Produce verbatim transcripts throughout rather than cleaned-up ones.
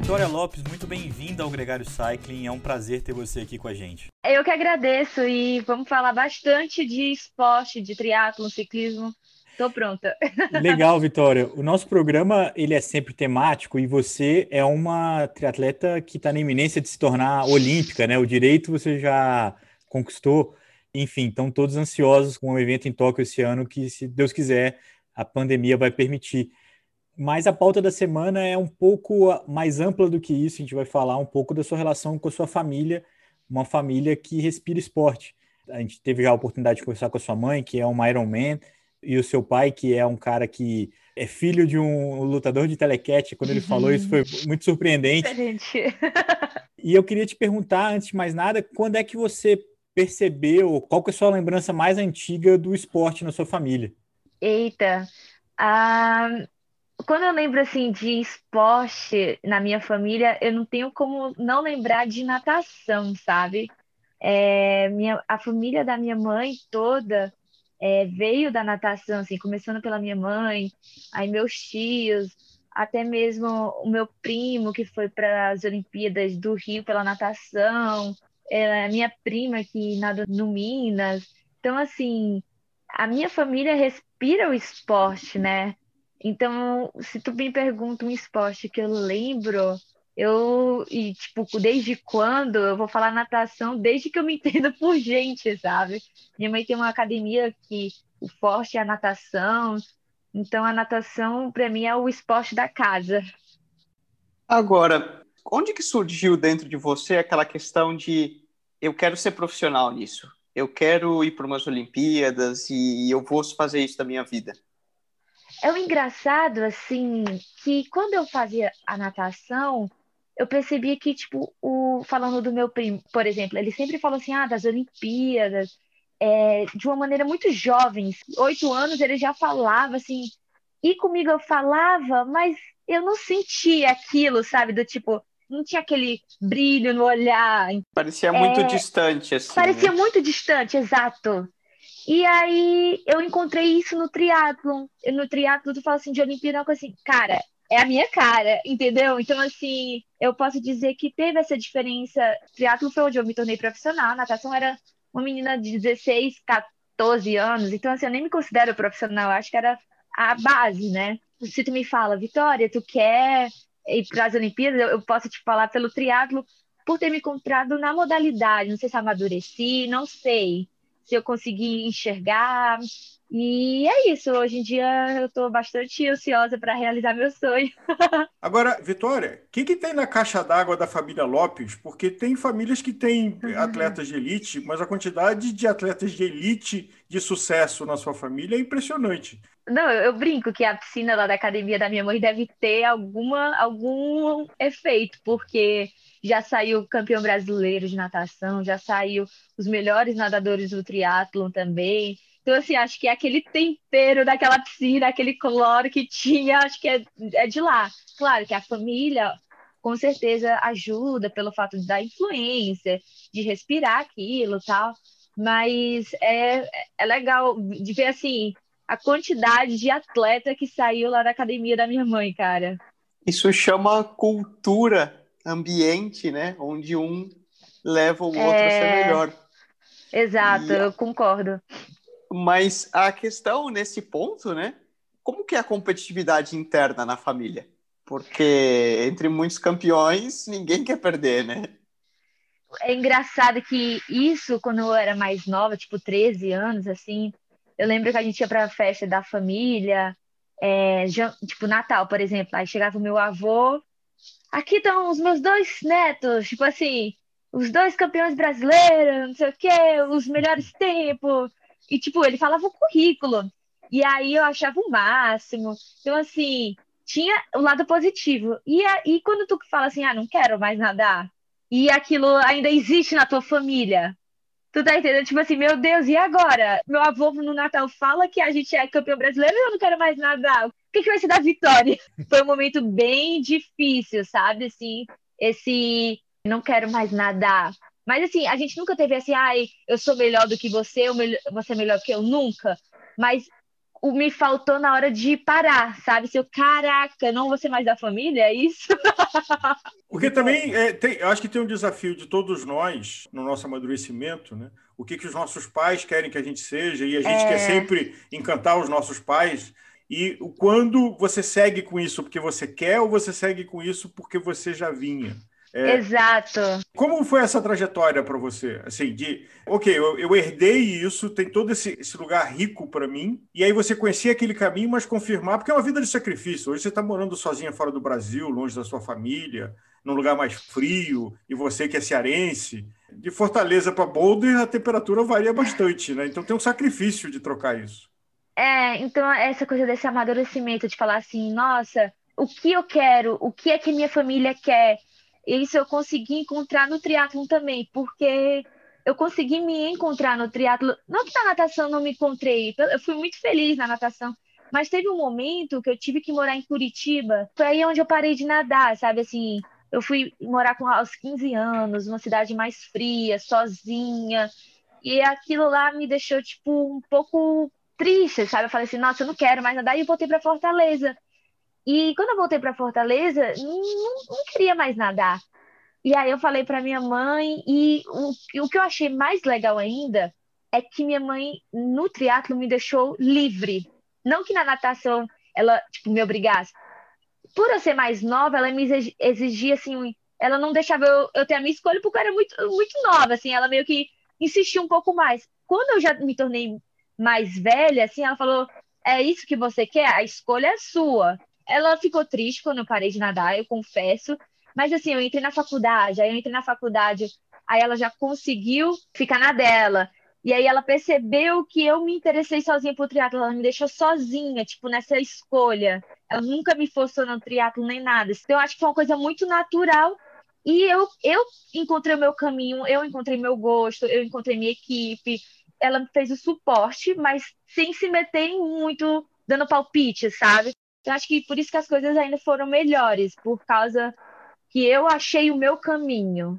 Vitória Lopes, muito bem-vinda ao Gregário Cycling, é um prazer ter você aqui com a gente. Eu que agradeço e vamos falar bastante de esporte, de triatlo, ciclismo. Tô pronta. Legal, Vitória. O nosso programa ele é sempre temático e você é uma triatleta que está na iminência de se tornar olímpica, né? O direito você já conquistou. Enfim, estão todos ansiosos com o evento em Tóquio esse ano, que, se Deus quiser, a pandemia vai permitir. Mas a pauta da semana é um pouco mais ampla do que isso. A gente vai falar um pouco da sua relação com a sua família, uma família que respira esporte. A gente teve já a oportunidade de conversar com a sua mãe, que é uma Ironman, e o seu pai, que é um cara que é filho de um lutador de telequete. Quando ele falou isso, foi muito surpreendente. Diferente. E eu queria te perguntar, antes de mais nada, quando é que você percebeu, qual que é a sua lembrança mais antiga do esporte na sua família? Eita. Ah, quando eu lembro assim de esporte na minha família, eu não tenho como não lembrar de natação, sabe? É, minha, a família da minha mãe toda é, veio da natação, assim, começando pela minha mãe, aí meus tios, até mesmo o meu primo que foi para as Olimpíadas do Rio pela natação, é, a minha prima que nada no Minas. Então, assim, a minha família respira o esporte, né? Então, se tu me pergunta um esporte que eu lembro, eu, e tipo, desde quando? Eu vou falar natação desde que eu me entendo por gente, sabe? Minha mãe tem uma academia que o forte é a natação, então a natação para mim é o esporte da casa. Agora, onde que surgiu dentro de você aquela questão de eu quero ser profissional nisso, eu quero ir para umas Olimpíadas e eu vou fazer isso da minha vida? É o engraçado, assim, que quando eu fazia a natação, eu percebia que, tipo, o, falando do meu primo, por exemplo, ele sempre falou assim, ah, das Olimpíadas, é, de uma maneira muito jovem, oito anos ele já falava, assim, e comigo eu falava, mas eu não sentia aquilo, sabe, do tipo, não tinha aquele brilho no olhar, Parecia muito é, distante, assim, parecia né? muito distante, exato. E aí eu encontrei isso no triatlon. E no triatlon tu fala assim de Olimpíada, uma coisa assim, cara, é a minha cara, entendeu? Então, assim, eu posso dizer que teve essa diferença. Triatlon foi onde eu me tornei profissional. Natação era uma menina de dezesseis, quatorze anos. Então, assim, eu nem me considero profissional. Eu acho que era a base, né? Se tu me fala, Vitória, tu quer ir para as Olimpíadas, eu, eu posso te falar pelo triatlo por ter me encontrado na modalidade. Não sei se amadureci, não sei se eu conseguir enxergar. E é isso, hoje em dia eu estou bastante ansiosa para realizar meu sonho. Agora, Vitória, o que que tem na caixa d'água da família Lopes? Porque tem famílias que têm atletas de elite, mas a quantidade de atletas de elite de sucesso na sua família é impressionante. Não, eu, eu brinco que a piscina lá da academia da minha mãe deve ter alguma, algum efeito, porque já saiu campeão brasileiro de natação, já saiu os melhores nadadores do triatlon também. Então, assim, acho que é aquele tempero daquela piscina, aquele cloro que tinha, acho que é, é de lá. Claro que a família, com certeza, ajuda pelo fato da influência, de respirar aquilo e tal, mas é, é legal de ver, assim, a quantidade de atleta que saiu lá da academia da minha mãe, cara. Isso chama cultura, ambiente, né? Onde um leva o outro a ser É, melhor. exato, E, eu concordo. mas a questão nesse ponto, né? Como que é a competitividade interna na família? Porque entre muitos campeões, ninguém quer perder, né? É engraçado que isso, quando eu era mais nova, tipo treze anos, assim, eu lembro que a gente ia pra festa da família, é, jan- tipo Natal, por exemplo, aí chegava o meu avô, aqui estão os meus dois netos, tipo assim, os dois campeões brasileiros, não sei o quê, os melhores tempos. E, tipo, ele falava o currículo. E aí eu achava o máximo. Então, assim, tinha o lado positivo. E aí, quando tu fala assim, ah, não quero mais nadar, e aquilo ainda existe na tua família, tu tá entendendo? Tipo assim, meu Deus, e agora? Meu avô no Natal fala que a gente é campeão brasileiro e eu não quero mais nadar. O que que vai ser da vitória? Foi um momento bem difícil, sabe? Assim, esse não quero mais nadar. Mas assim, a gente nunca teve assim, ai, eu sou melhor do que você, eu melhor- você é melhor que eu, nunca. Mas o me faltou na hora de parar, sabe? Se eu, caraca, não vou ser mais da família, é isso? Porque também, é, tem, eu acho que tem um desafio de todos nós, no nosso amadurecimento, né? O que, que os nossos pais querem que a gente seja, e a gente É. quer sempre encantar os nossos pais, e o- quando você segue com isso porque você quer, ou você segue com isso porque você já vinha. É, Exato. como foi essa trajetória para você? Assim, de, ok, eu, eu herdei isso, tem todo esse, esse lugar rico para mim, e aí você conhecia aquele caminho, mas confirmar, porque é uma vida de sacrifício. Hoje você está morando sozinha fora do Brasil, longe da sua família, num lugar mais frio, e você que é cearense. De Fortaleza para Boulder, a temperatura varia bastante, né? Então tem um sacrifício de trocar isso. É, então essa coisa desse amadurecimento, de falar assim, nossa, o que eu quero, o que é que minha família quer, isso eu consegui encontrar no triatlon também, porque eu consegui me encontrar no triatlon, não que na natação eu não me encontrei, eu fui muito feliz na natação, mas teve um momento que eu tive que morar em Curitiba, foi aí onde eu parei de nadar, sabe, assim, eu fui morar com aos quinze anos, numa cidade mais fria, sozinha, e aquilo lá me deixou, tipo, um pouco triste, sabe? Eu falei assim, nossa, eu não quero mais nadar. E eu voltei para Fortaleza. E quando eu voltei para Fortaleza, não, não queria mais nadar. E aí eu falei para minha mãe, e o, e o que eu achei mais legal ainda é que minha mãe, no triatlo, me deixou livre. Não que na natação ela, tipo, me obrigasse. Por eu ser mais nova, ela me exig- exigia, assim, um- ela não deixava eu, eu ter a minha escolha porque eu era muito, muito nova, assim, ela meio que insistia um pouco mais. Quando eu já me tornei mais velha, assim, ela falou, é isso que você quer? A escolha é sua. Ela ficou triste quando eu parei de nadar, eu confesso, mas assim, eu entrei na faculdade, aí eu entrei na faculdade, aí ela já conseguiu ficar na dela. E aí ela percebeu que eu me interessei sozinha por triatlo, ela me deixou sozinha, tipo, nessa escolha. Ela nunca me forçou no triatlo nem nada. Então, eu acho que foi uma coisa muito natural. E eu, eu encontrei o meu caminho, eu encontrei meu gosto, eu encontrei minha equipe. Ela me fez o suporte, mas sem se meter em muito, dando palpite, sabe? Então, acho que por isso que as coisas ainda foram melhores, por causa que eu achei o meu caminho.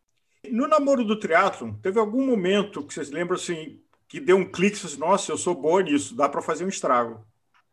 No namoro do triatlon, teve algum momento que vocês lembram assim, que deu um clique, e vocês, nossa, eu sou boa nisso, dá para fazer um estrago.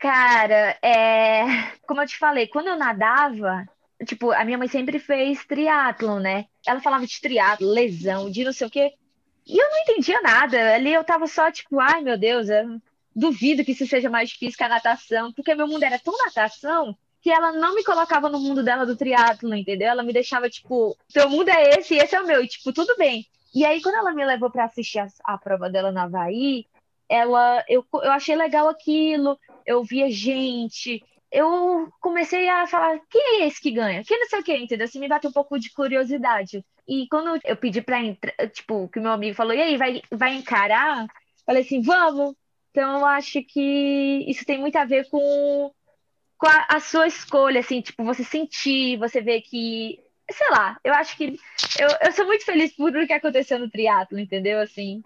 Cara, é... como eu te falei, quando eu nadava, tipo, a minha mãe sempre fez triatlon, né? Ela falava de triatlo, lesão, de não sei o quê. E eu não entendia nada. Ali eu tava só, tipo, ai meu Deus, eu duvido que isso seja mais difícil que a natação, porque meu mundo era tão natação que ela não me colocava no mundo dela do triatlo, entendeu? Ela me deixava, tipo, seu mundo é esse e esse é o meu, e, tipo, tudo bem. E aí, quando ela me levou pra assistir a, a prova dela no Havaí, ela, eu, eu achei legal aquilo, eu via gente, eu comecei a falar, quem é esse que ganha? Quem não sei o que, entendeu? Assim, me bateu um pouco de curiosidade. E quando eu pedi pra entrar, tipo, que meu amigo falou, e aí, vai, vai encarar? Falei assim, vamos. Então, eu acho que isso tem muito a ver com, com a, a sua escolha, assim, tipo, você sentir, você ver que, sei lá, eu acho que eu, eu sou muito feliz por tudo que aconteceu no triatlo, entendeu? Assim,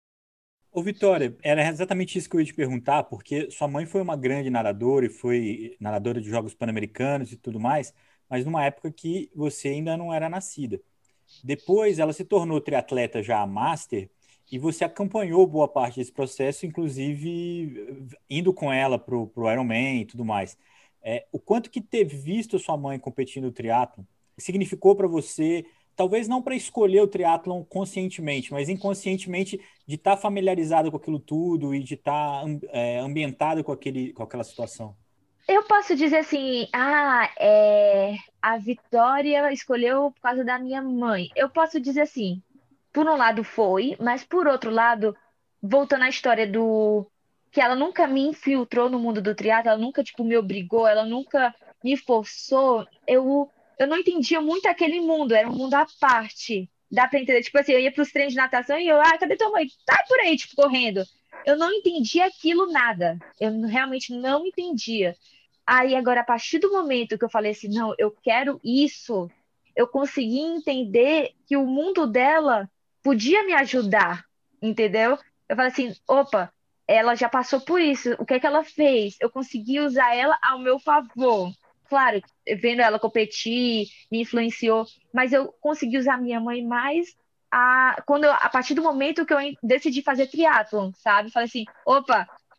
Ô, Vitória, era exatamente isso que eu ia te perguntar, porque sua mãe foi uma grande nadadora e foi nadadora de Jogos Pan-Americanos e tudo mais, mas numa época que você ainda não era nascida. Depois ela se tornou triatleta já master e você acompanhou boa parte desse processo, inclusive indo com ela para o Ironman e tudo mais. É, o quanto que ter visto sua mãe competindo no triatlon significou para você, talvez não para escolher o triatlon conscientemente, mas inconscientemente de estar tá familiarizado com aquilo tudo e de estar tá, é, ambientado com, aquele, com aquela situação? eu posso dizer assim, ah, é, a Vitória escolheu por causa da minha mãe. Eu posso dizer assim, por um lado foi, mas por outro lado, voltando à história do que ela nunca me infiltrou no mundo do triatlo, ela nunca tipo me obrigou, ela nunca me forçou. Eu eu não entendia muito aquele mundo, era um mundo à parte. Dá pra entender? Tipo assim, eu ia pros treinos de natação e eu, ah, cadê tua mãe? Tá por aí, tipo, correndo. Eu não entendia aquilo nada. Eu realmente não entendia. Aí agora, a partir do momento que eu falei assim, não, eu quero isso, eu consegui entender que o mundo dela podia me ajudar, entendeu? Eu falei assim, opa, ela já passou por isso, o que é que ela fez? Eu consegui usar ela ao meu favor. Claro, vendo ela competir, me influenciou, mas eu consegui usar minha mãe mais a, quando eu- a partir do momento que eu en- decidi fazer triatlon, sabe? Falei assim, opa,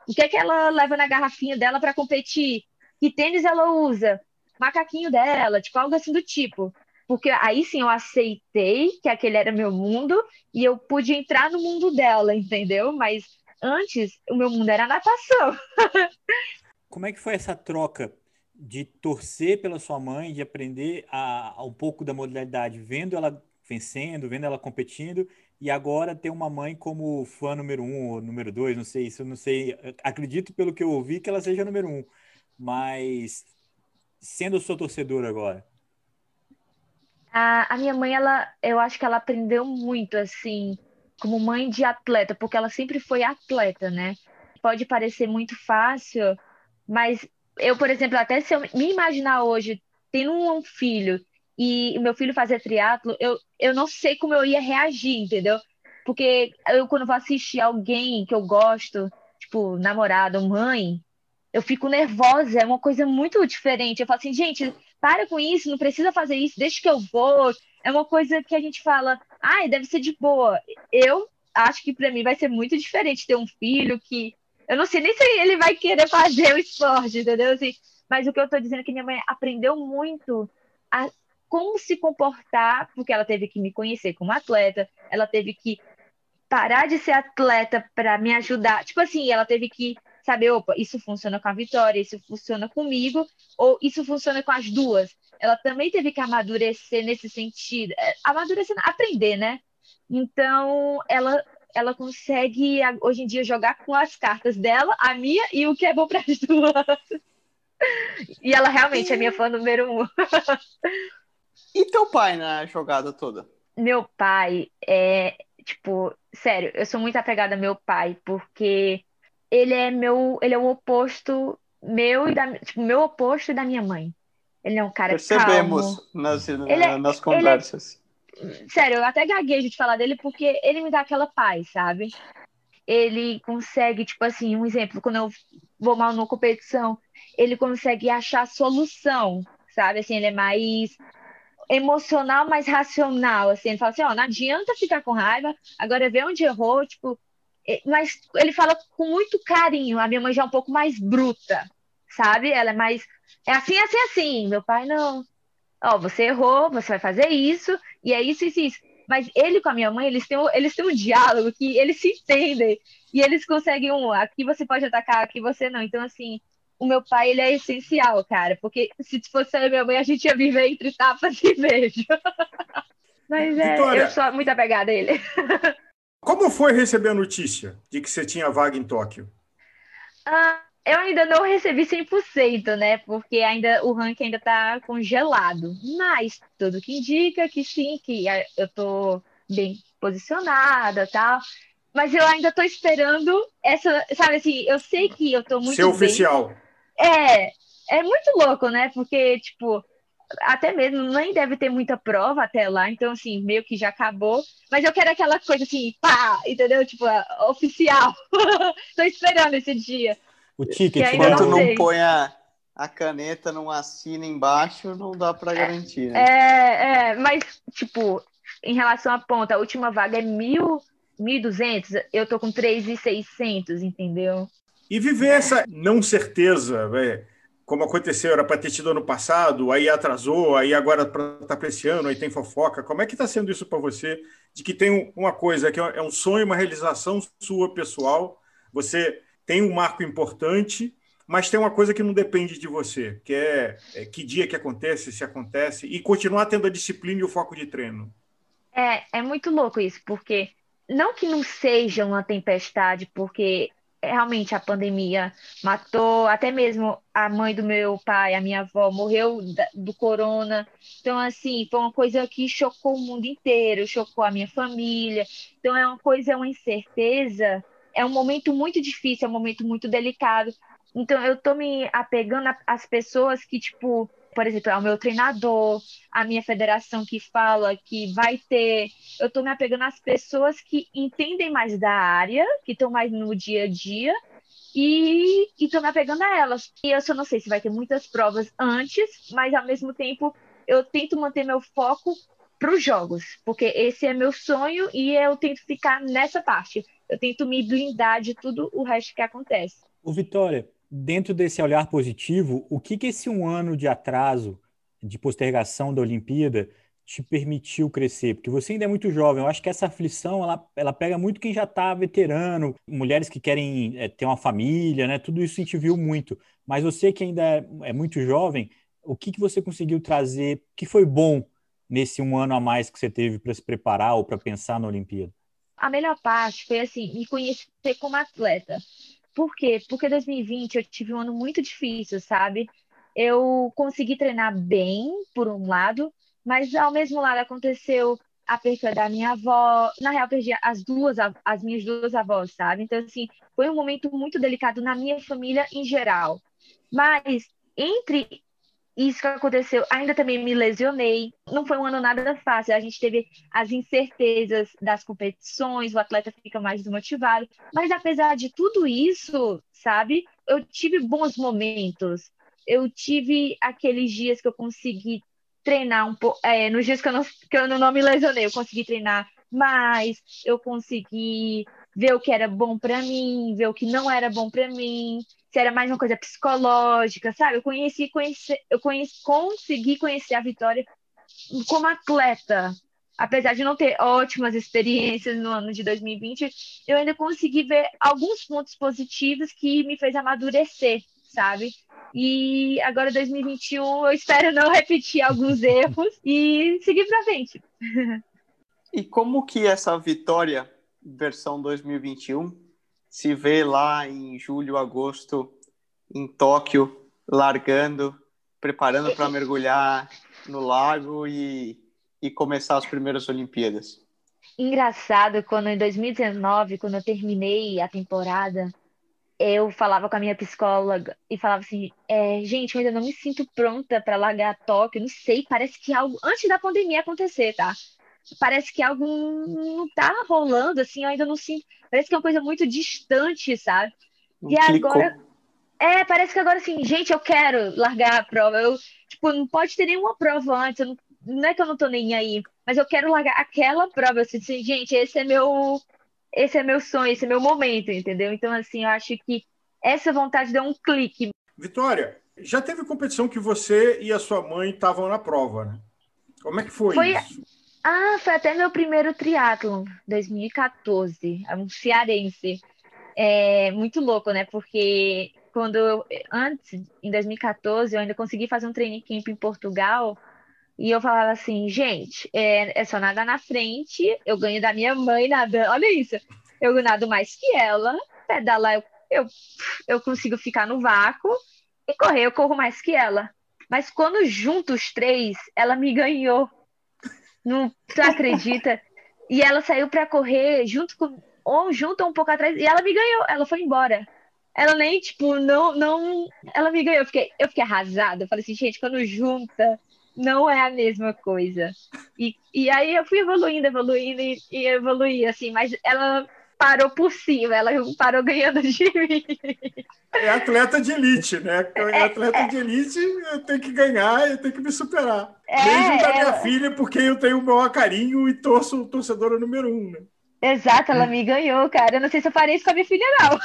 O que é que ela leva na garrafinha dela para competir? Que tênis ela usa? Macaquinho dela, tipo, algo assim do tipo. Porque aí sim eu aceitei que aquele era meu mundo e eu pude entrar no mundo dela, entendeu? Mas antes o meu mundo era a natação. Como é que foi essa troca de torcer pela sua mãe, de aprender a, a um pouco da modalidade, vendo ela vencendo, vendo ela competindo, e agora ter uma mãe como fã número um ou número dois, não sei, isso eu não sei. Acredito pelo que eu ouvi que ela seja número um, mas sendo sua torcedora agora. A, a minha mãe, ela, eu acho que ela aprendeu muito, assim, como mãe de atleta, porque ela sempre foi atleta, né? Pode parecer muito fácil, mas eu, por exemplo, até se eu me imaginar hoje tendo um filho e o meu filho fazer triatlo, eu, eu não sei como eu ia reagir, entendeu? Porque eu, quando vou assistir alguém que eu gosto, tipo, namorado, mãe, eu fico nervosa, é uma coisa muito diferente. Eu falo assim, gente, para com isso, não precisa fazer isso, deixa que eu vou. É uma coisa que a gente fala, ai, deve ser de boa. Eu acho que para mim vai ser muito diferente ter um filho que eu não sei nem se ele vai querer fazer o esporte, entendeu? Assim, mas o que eu tô dizendo é que minha mãe aprendeu muito a como se comportar, porque ela teve que me conhecer como atleta, ela teve que parar de ser atleta para me ajudar. Tipo assim, ela teve que saber, opa, isso funciona com a Vitória, isso funciona comigo, ou isso funciona com as duas. Ela também teve que amadurecer nesse sentido. É, amadurecer, aprender, né? Então, ela ela consegue hoje em dia jogar com as cartas dela, a minha e o que é bom para as duas. E ela realmente é minha E, fã número um. e teu pai na jogada toda? Meu pai é, tipo, sério, eu sou muito apegada ao meu pai, porque ele é meu, ele é o oposto meu e da, tipo, meu oposto e da minha mãe. Ele é um cara calmo. Percebemos nas, Ele é, nas ele é, conversas. sério, eu até gaguejo de falar dele porque ele me dá aquela paz, sabe? Ele consegue, tipo assim, um exemplo, quando eu vou mal numa competição, ele consegue achar solução, sabe? Assim, ele é mais emocional, mais racional, assim, ele fala assim, ó, não adianta ficar com raiva, agora vê onde errou, tipo, e- mas ele fala com muito carinho, a minha mãe já é um pouco mais bruta, sabe? Ela é mais, é assim, assim, assim, meu pai não, ó, você errou, você vai fazer isso, e é isso, isso, isso. Mas ele com a minha mãe, eles têm, um- eles têm um diálogo que eles se entendem. E eles conseguem um, aqui você pode atacar, aqui você não. Então, assim, o meu pai, ele é essencial, cara. Porque se fosse eu e minha mãe, a gente ia viver entre tapas e beijo. Mas é, eu Vitória, sou muito apegada a ele. como foi receber a notícia de que você tinha vaga em Tóquio? Ah, eu ainda não recebi cem por cento, né? Porque ainda o ranking ainda tá congelado. Mas tudo que indica que sim, que a- eu tô bem posicionada, tal. Mas eu ainda tô esperando essa, sabe assim, eu sei que eu tô Ser muito bem. oficial. É, é muito louco, né? Porque, tipo, até mesmo nem deve ter muita prova até lá, então, assim, meio que já acabou. Mas eu quero aquela coisa assim, pá, entendeu? Tipo, oficial. Tô esperando esse dia O que ticket, ainda né? não Enquanto não O, sei. põe a, a caneta, não assina embaixo, não dá para garantir, né? É, é, mas, tipo, em relação à ponta, a última vaga é mil, mil e duzentos, eu tô com três mil e seiscentos, entendeu? E viver essa não certeza, véio, como aconteceu, era para ter tido ano passado, aí atrasou, aí agora está para esse ano, aí tem fofoca. Como é que está sendo isso para você? De que tem uma coisa que é um sonho, uma realização sua pessoal, você tem um marco importante, mas tem uma coisa que não depende de você, que é, é que dia que acontece, se acontece, e continuar tendo a disciplina e o foco de treino. É, é muito louco isso, porque não que não seja uma tempestade, porque realmente a pandemia matou até mesmo a mãe do meu pai, a minha avó, morreu da- do corona. Então, assim, foi uma coisa que chocou o mundo inteiro, chocou a minha família. Então, é uma coisa, é uma incerteza, é um momento muito difícil, é um momento muito delicado. Então, eu tô me apegando a- às pessoas que, tipo, por exemplo, ao meu treinador, a minha federação que fala que vai ter. Eu estou me apegando às pessoas que entendem mais da área, que estão mais no dia a dia, e estou me apegando a elas. E eu só não sei se vai ter muitas provas antes, mas ao mesmo tempo eu tento manter meu foco para os jogos, porque esse é meu sonho e eu tento ficar nessa parte. Eu tento me blindar de tudo o resto que acontece. Ô, Vitória, dentro desse olhar positivo, o que que esse um ano de atraso, de postergação da Olimpíada, te permitiu crescer? Porque você ainda é muito jovem. Eu acho que essa aflição, ela, ela pega muito quem já está veterano, mulheres que querem é, ter uma família, né? Tudo isso a gente viu muito. Mas você que ainda é, é muito jovem, o que que você conseguiu trazer que foi bom nesse um ano a mais que você teve para se preparar ou para pensar na Olimpíada? A melhor parte foi, assim, me conhecer como atleta. Por quê? Porque dois mil e vinte eu tive um ano muito difícil, sabe? Eu consegui treinar bem, por um lado, mas ao mesmo lado aconteceu a perda da minha avó. Na real, perdi as duas, av- as minhas duas avós, sabe? Então, assim, foi um momento muito delicado na minha família em geral. Mas entre isso que aconteceu, ainda também me lesionei. Não foi um ano nada fácil. A gente teve as incertezas das competições, o atleta fica mais desmotivado. Mas apesar de tudo isso, sabe, eu tive bons momentos. Eu tive aqueles dias que eu consegui treinar um pouco. É, nos dias que eu, não, que eu não me lesionei, eu consegui treinar mais, eu consegui ver o que era bom para mim, ver o que não era bom para mim, se era mais uma coisa psicológica, sabe? Eu conheci, conheci, eu conheci, consegui conhecer a Vitória como atleta. Apesar de não ter ótimas experiências no ano de dois mil e vinte, eu ainda consegui ver alguns pontos positivos que me fez amadurecer, sabe? E agora, dois mil e vinte e um, eu espero não repetir alguns erros e seguir para frente. E como que essa Vitória versão dois mil e vinte e um se vê lá em julho, agosto, em Tóquio, largando, preparando para mergulhar no lago e, e começar as primeiras Olimpíadas? Engraçado, quando em dois mil e dezenove, quando eu terminei a temporada, eu falava com a minha psicóloga e falava assim, é, gente, eu ainda não me sinto pronta para largar Tóquio, não sei, parece que algo, antes da pandemia acontecer, tá? Parece que algo não tá rolando, assim, eu ainda não sinto, parece que é uma coisa muito distante, sabe? Não E agora, clicou. é, parece que agora, assim, gente, eu quero largar a prova, eu, tipo, não pode ter nenhuma prova antes, eu não, não é que eu não tô nem aí, mas eu quero largar aquela prova, assim, assim, gente, esse é meu, esse é meu sonho, esse é meu momento, entendeu? Então, assim, eu acho que essa vontade deu um clique. Vitória, já teve competição que você e a sua mãe estavam na prova, né? Como é que foi Foi, isso? ah, foi até meu primeiro triatlon, dois mil e quatorze, é um cearense. É muito louco, né? Porque quando eu, antes, em dois mil e quatorze, eu ainda consegui fazer um training camp em Portugal e eu falava assim, gente, é, é só nadar na frente, eu ganho da minha mãe nadando, olha isso, eu nado mais que ela, pedalar eu, eu, eu consigo ficar no vácuo e correr eu corro mais que ela. Mas quando junto os três, ela me ganhou. Não, tu acredita? E ela saiu pra correr junto com, ou junto ou um pouco atrás, e ela me ganhou, ela foi embora. Ela nem, tipo, não, não, ela me ganhou. Eu fiquei, eu fiquei arrasada. Eu falei assim, gente, quando junta, não é a mesma coisa. E, e aí eu fui evoluindo, evoluindo e, e evoluí, assim, mas ela parou por cima, ela parou ganhando de mim. É atleta de elite, né? É atleta de elite, eu tenho que ganhar, eu tenho que me superar. Mesmo da É, minha ela, filha, porque eu tenho o maior carinho e torço torcedora número um, né? exato, ela me ganhou, cara. Eu não sei se eu farei isso com a minha filha, não.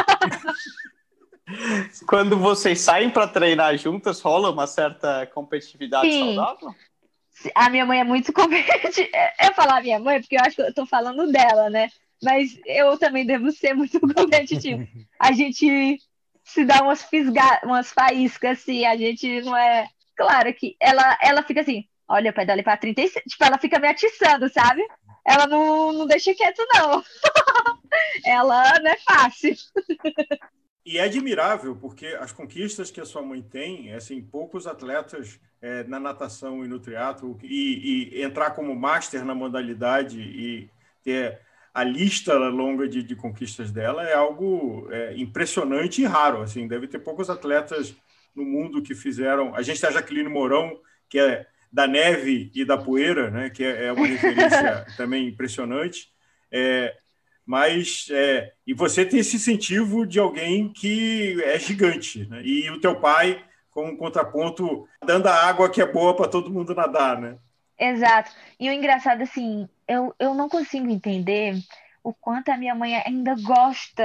Quando vocês saem para treinar juntas, rola uma certa competitividade Sim, saudável? a minha mãe é muito competitiva. Eu falar minha mãe porque eu acho que eu tô falando dela, né? Mas eu também devo ser muito competitivo. A gente se dá umas fisga... umas faíscas assim, a gente não é. Claro que ela, ela fica assim, olha, eu pedalei pra trinta e seis. Tipo, ela fica me atiçando, sabe? Ela não, não deixa quieto, não. Ela não é fácil. E é admirável, porque as conquistas que a sua mãe tem, assim, poucos atletas é, na natação e no triatlo, e, e entrar como master na modalidade e ter a lista longa de, de conquistas dela é algo é, impressionante e raro. Assim, deve ter poucos atletas no mundo que fizeram. A gente tem a Jaqueline Mourão, que é da neve e da poeira, né, que é, é uma referência também impressionante. É, mas é, e você tem esse incentivo de alguém que é gigante, né? E o teu pai, com um contraponto, dando a água que é boa para todo mundo nadar, né? Exato. E o engraçado, assim, eu, eu não consigo entender o quanto a minha mãe ainda gosta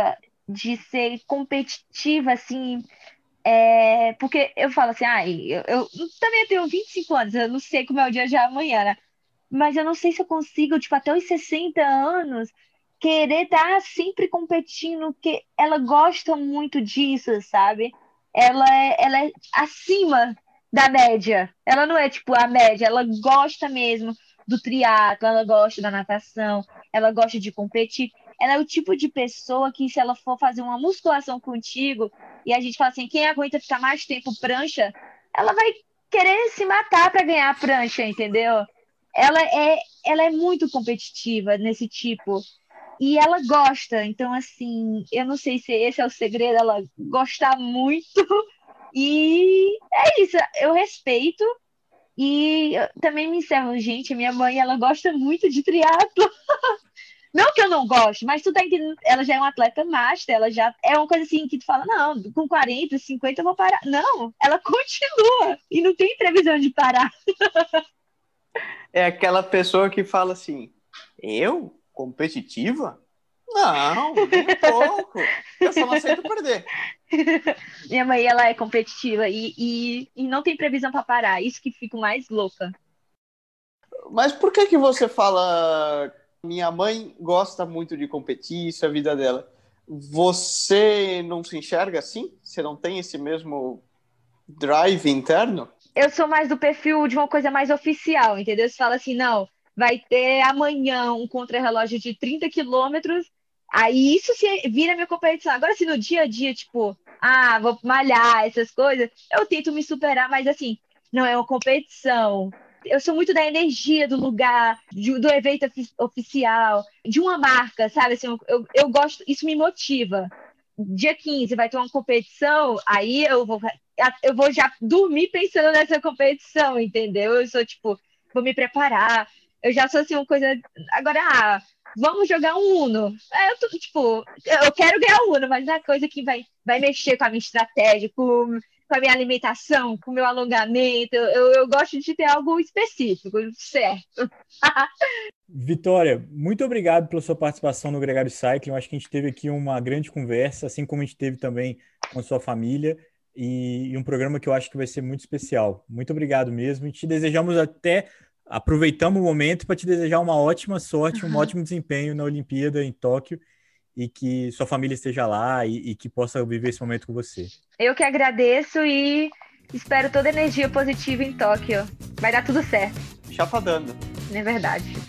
de ser competitiva, assim, é, porque eu falo assim, ah, eu, eu também tenho vinte e cinco anos, eu não sei como é o dia de amanhã, né? Mas eu não sei se eu consigo, tipo, até os sessenta anos, querer estar sempre competindo, porque ela gosta muito disso, sabe? Ela é, ela é acima da média. Ela não é, tipo, a média, ela gosta mesmo do triatlo, ela gosta da natação, ela gosta de competir. Ela é o tipo de pessoa que, se ela for fazer uma musculação contigo, e a gente fala assim, quem aguenta ficar mais tempo prancha, ela vai querer se matar para ganhar a prancha, entendeu? Ela é, ela é muito competitiva nesse tipo. E ela gosta. Então, assim, eu não sei se esse é o segredo, ela gostar muito. E é isso, eu respeito. E eu também me encerro, gente, minha mãe, ela gosta muito de triatlo. Não que eu não goste, mas tu tá entendendo, ela já é uma atleta master, ela já é uma coisa assim que tu fala, não, com quarenta, cinquenta eu vou parar. Não, ela continua e não tem previsão de parar. É aquela pessoa que fala assim, eu? Competitiva? Não, nem um pouco. Eu só não aceito perder. Minha mãe, ela é competitiva e, e, e não tem previsão para parar. Isso que fico mais louca. Mas por que que você fala minha mãe gosta muito de competir, isso é a vida dela? Você não se enxerga assim? Você não tem esse mesmo drive interno? Eu sou mais do perfil de uma coisa mais oficial, entendeu? Você fala assim, não, vai ter amanhã um contrarrelógio de trinta quilômetros, aí isso se vira minha competição. Agora, se no dia a dia, tipo, ah, vou malhar, essas coisas, eu tento me superar, mas assim, não é uma competição. Eu sou muito da energia do lugar, de- do evento ofi- oficial, de uma marca, sabe? Assim, eu, eu gosto, isso me motiva. Dia quinze vai ter uma competição, aí eu vou eu vou já dormir pensando nessa competição, entendeu? Eu sou tipo, vou me preparar. Eu já sou assim uma coisa. Agora, ah, vamos jogar um Uno. É, eu tô, tipo, eu quero ganhar o Uno, mas não é coisa que vai, vai mexer com a minha estratégia, com, com a minha alimentação, com o meu alongamento. Eu, eu gosto de ter algo específico, certo? Vitória, muito obrigado pela sua participação no Gregário Cycling. Eu acho que a gente teve aqui uma grande conversa, assim como a gente teve também com a sua família, e, e um programa que eu acho que vai ser muito especial. Muito obrigado mesmo. E te desejamos até, aproveitamos o momento para te desejar uma ótima sorte, um ótimo desempenho na Olimpíada em Tóquio, e que sua família esteja lá e, e que possa viver esse momento com você. Eu que agradeço e espero toda a energia positiva em Tóquio. Vai dar tudo certo. Já tá dando. Não é verdade.